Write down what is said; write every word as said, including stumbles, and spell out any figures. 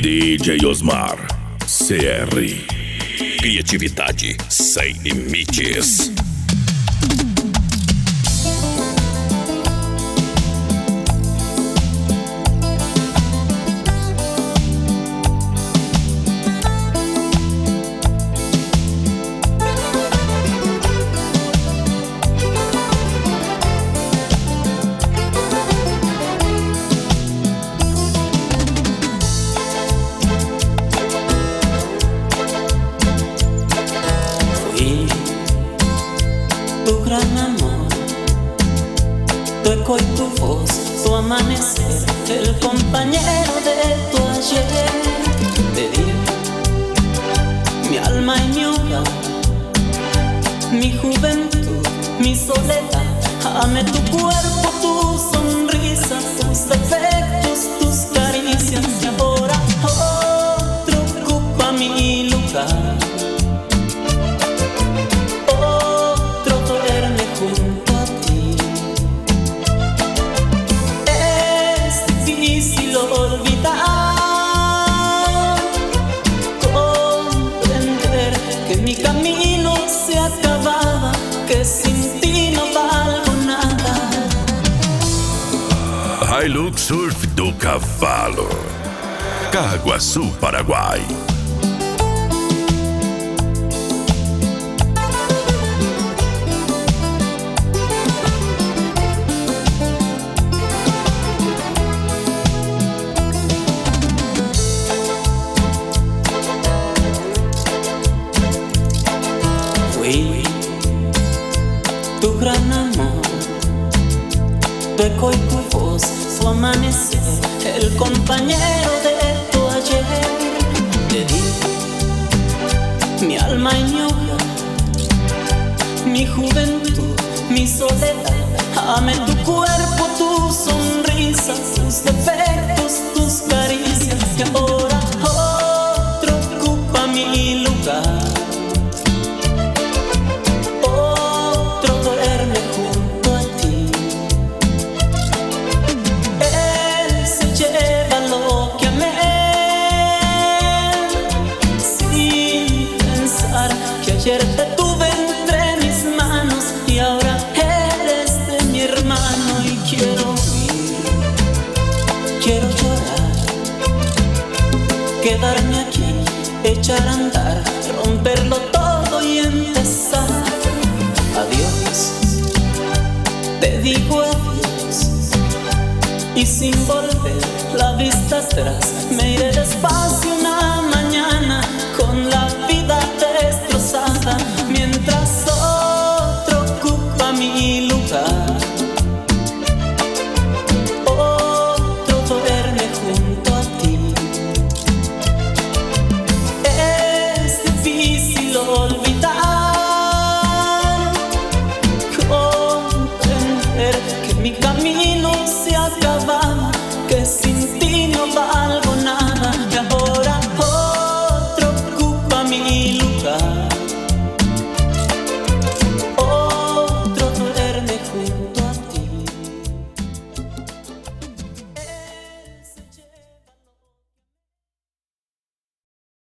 D J Osmar C R. Criatividade sem limites. Tu gran amor, tu eco y tu voz, tu amanecer, el compañero de tu ayer. Te di mi alma y mi hogar, mi juventud, mi soledad. Amé tu cuerpo, tu sonrisa, tus defectos, tus caricias. Y ahora otro ocupa mi lugar. Junto a ti es difícil olvidar, comprender que mi camino se acababa, que sin ti no valgo nada. Hilux Surf do Cavalo, Caguaçu, Paraguai. Fui tu gran amor, tu eco y tu voz, tu amanecer, el compañero de tu ayer. Te di mi alma y mi hogar, mi juventud, mi soledad. Amé tu cuerpo, tu sonrisa, tus defectos, tus caricias. Y ahora otro ocupa mi lugar. Ayer te tuve entre mis manos y ahora eres de mi hermano. Y quiero huir, quiero llorar, quedarme aquí, echar a andar, romperlo todo y empezar. Adiós, te digo adiós, y sin volver la vista atrás me iré despacio una mañana con la vida de